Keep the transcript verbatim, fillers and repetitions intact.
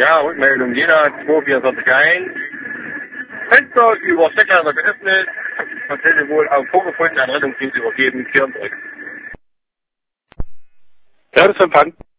Ja, Rückmeldung. Jena zwei vier eins eins. Fenster über Steckleiter geöffnet. Patienten wohl auf vorgefunden, an Rettungsdienst übergeben. Kehren zurück. Serviceempfang.